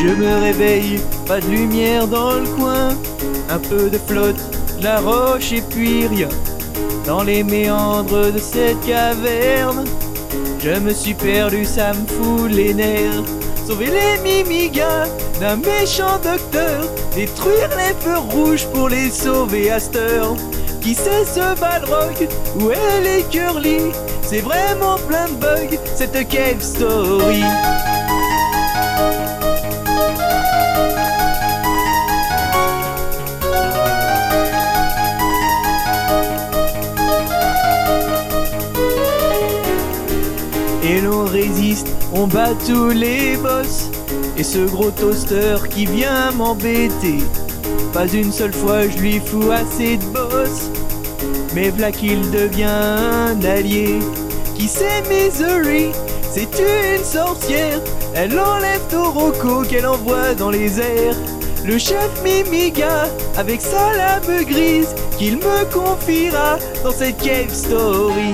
Je me réveille, pas de lumière dans le coin, un peu de flotte, de la roche et puis rien. Dans les méandres de cette caverne, je me suis perdu, ça me fout les nerfs. Sauver les mimigas d'un méchant docteur, détruire les feux rouges pour les sauver à cette heure. Qui sait ce Balrog, où est les Curly? C'est vraiment plein de bugs, cette cave story. Et l'on résiste, on bat tous les boss. Et ce gros toaster qui vient m'embêter, pas une seule fois je lui fous assez de boss. Mais v'là qu'il devient un allié. Qui c'est Misery? C'est une sorcière. Elle enlève Toroko qu'elle envoie dans les airs. Le chef Mimiga avec sa lame grise qu'il me confiera dans cette cave story.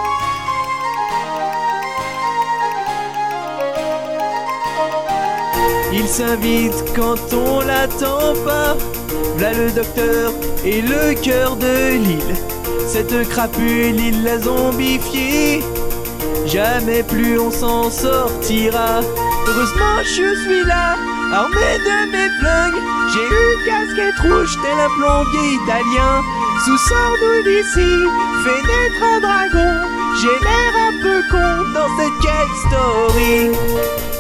Il s'invite quand on l'attend pas. V'là le docteur et le cœur de l'île. Cette crapule, il l'a zombifiée. Jamais plus on s'en sortira. Heureusement je suis là, armé de mes flingues. J'ai une casquette rouge tel un plombier italien. Sous sort d'ici, fait naître un dragon. J'ai l'air un peu con dans cette cave story.